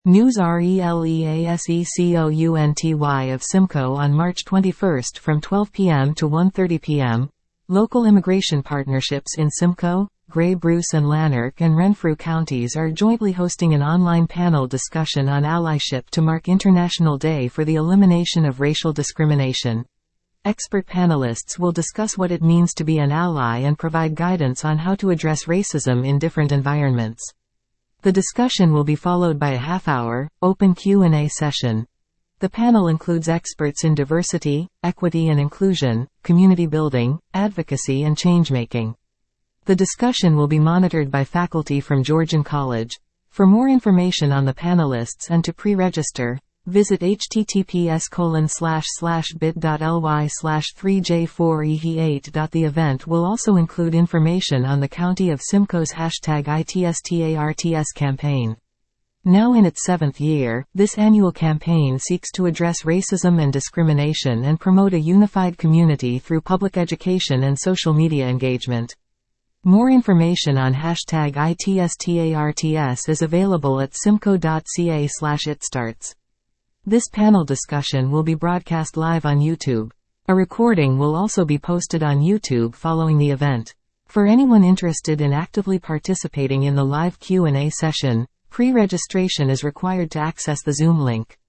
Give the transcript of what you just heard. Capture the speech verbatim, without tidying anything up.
News RELEASECOUNTY of Simcoe on March twenty-first from twelve p m to one thirty p m Local immigration partnerships in Simcoe, Grey Bruce and Lanark and Renfrew counties are jointly hosting an online panel discussion on allyship to mark International Day for the Elimination of Racial Discrimination. Expert panelists will discuss what it means to be an ally and provide guidance on how to address racism in different environments. The discussion will be followed by a half-hour, open Q and A session. The panel includes experts in diversity, equity and inclusion, community building, advocacy and change-making. The discussion will be monitored by faculty from Georgian College. For more information on the panelists and to pre-register, visit https colon slash slash bit.ly slash 3j4e8. The event will also include information on the County of Simcoe's hashtag ITSTARTS campaign. Now in its seventh year, this annual campaign seeks to address racism and discrimination and promote a unified community through public education and social media engagement. More information on hashtag ITSTARTS is available at simcoe.ca slash itstarts. This panel discussion will be broadcast live on YouTube. A recording will also be posted on YouTube following the event. For anyone interested in actively participating in the live Q and A session, pre-registration is required to access the Zoom link.